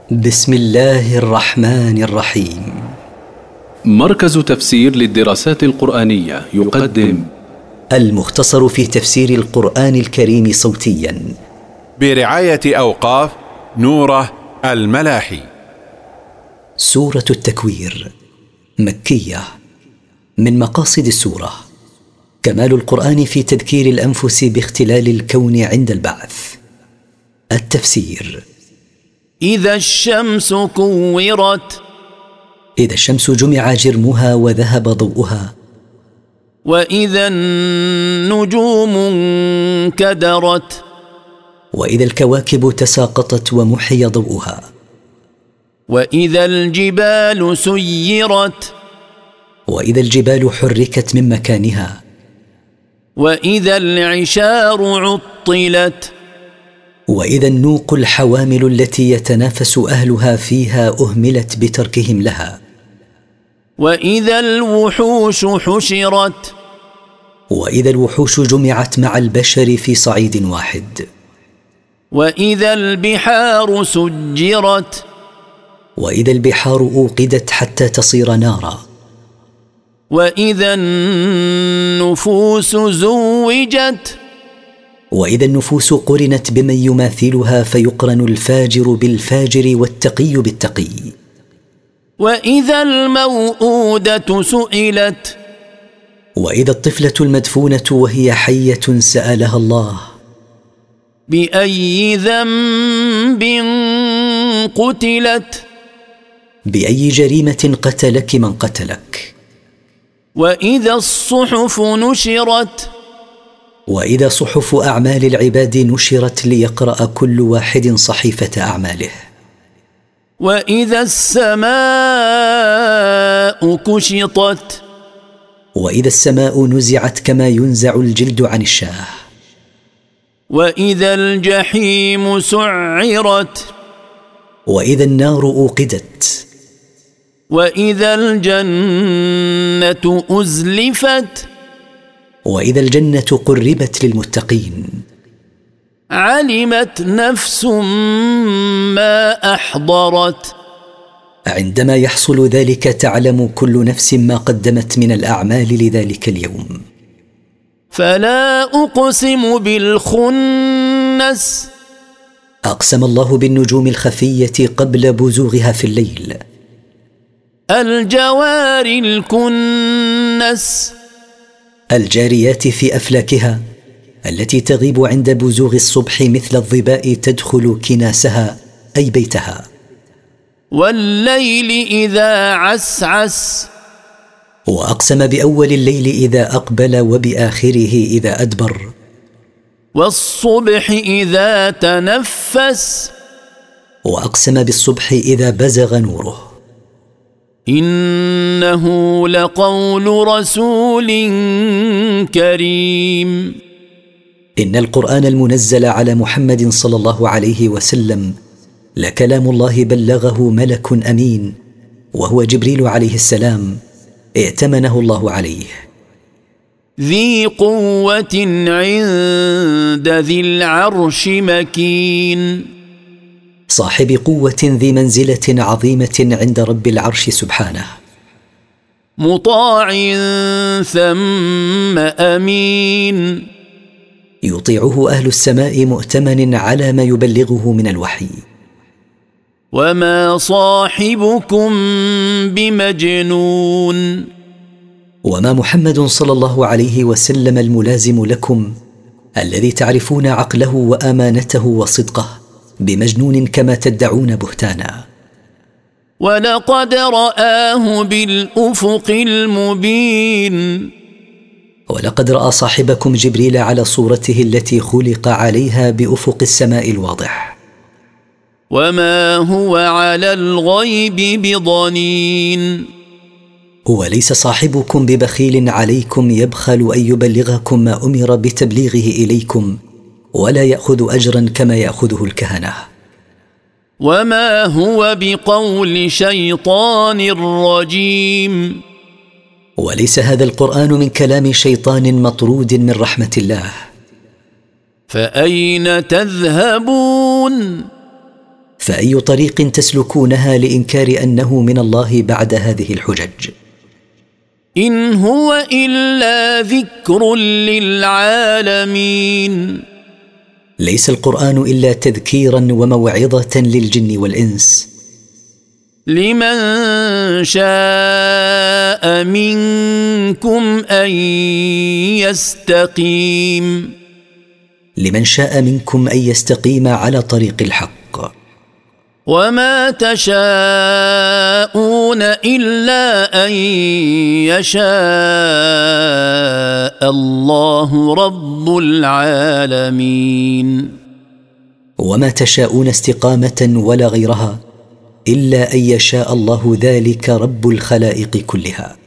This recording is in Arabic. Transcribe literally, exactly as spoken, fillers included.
بسم الله الرحمن الرحيم. مركز تفسير للدراسات القرآنية يقدم المختصر في تفسير القرآن الكريم صوتيا برعاية أوقاف نوره الملاحي. سورة التكوير مكية. من مقاصد السورة كمال القرآن في تذكير الأنفس باختلال الكون عند البعث. التفسير: إذا الشمس كورت، إذا الشمس جمع جرمها وذهب ضوءها. وإذا النجوم انكدرت، وإذا الكواكب تساقطت ومحي ضوءها. وإذا الجبال سيرت، وإذا الجبال حركت من مكانها. وإذا العشار عطلت، وإذا النوق الحوامل التي يتنافس أهلها فيها أهملت بتركهم لها. وإذا الوحوش حشرت، وإذا الوحوش جمعت مع البشر في صعيد واحد. وإذا البحار سجرت، وإذا البحار أوقدت حتى تصير نارا. وإذا النفوس زوجت، وإذا النفوس قرنت بمن يماثلها فيقرن الفاجر بالفاجر والتقي بالتقي. وإذا الموءودة سئلت، وإذا الطفلة المدفونة وهي حية سألها الله: بأي ذنب قتلت، بأي جريمة قتلك من قتلك. وإذا الصحف نشرت، وإذا صحف أعمال العباد نشرت ليقرأ كل واحد صحيفة أعماله. وإذا السماء كشطت، وإذا السماء نزعت كما ينزع الجلد عن الشاه. وإذا الجحيم سعرت، وإذا النار أوقدت. وإذا الجنة أزلفت، وإذا الجنة قربت للمتقين. علمت نفس ما أحضرت، عندما يحصل ذلك تعلم كل نفس ما قدمت من الأعمال لذلك اليوم. فلا أقسم بالخنس، أقسم الله بالنجوم الخفية قبل بزوغها في الليل. الجوار الكنس، الجاريات في أفلاكها التي تغيب عند بزوغ الصبح مثل الظباء تدخل كناسها أي بيتها. والليل إذا عسعس، وأقسم بأول الليل إذا أقبل وبآخره إذا أدبر. والصبح إذا تنفس، وأقسم بالصبح إذا بزغ نوره. إنه لقول رسول كريم. إن القرآن المنزل على محمد صلى الله عليه وسلم لكلام الله بلغه ملك أمين وهو جبريل عليه السلام ائتمنه الله عليه. ذي قوة عند ذي العرش مكين، صاحب قوة ذي منزلة عظيمة عند رب العرش سبحانه. مطاع ثم أمين، يطيعه أهل السماء مؤتمن على ما يبلغه من الوحي. وما صاحبكم بمجنون، وما محمد صلى الله عليه وسلم الملازم لكم الذي تعرفون عقله وأمانته وصدقه بمجنون كما تدعون بهتانا. ولقد رآه بالأفق المبين، ولقد رأى صاحبكم جبريل على صورته التي خلق عليها بأفق السماء الواضح. وما هو على الغيب بضنين، وليس صاحبكم ببخيل عليكم يبخل أن يبلغكم ما أمر بتبليغه إليكم ولا يأخذ أجرا كما يأخذه الكهنة. وما هو بقول شيطان رجيم، وليس هذا القرآن من كلام شيطان مطرود من رحمة الله. فأين تذهبون؟ فأي طريق تسلكونها لإنكار أنه من الله بعد هذه الحجج؟ إن هو إلا ذكر للعالمين. ليس القرآن إلا تذكيرا وموعظة للجن والإنس. لمن شاء منكم أن يستقيم. لمن شاء منكم أن يستقيم على طريق الحق. وما تشاءون إلا أن يشاء الله رب العالمين. وما تشاءون استقامة ولا غيرها إلا أن يشاء الله ذلك رب الخلائق كلها.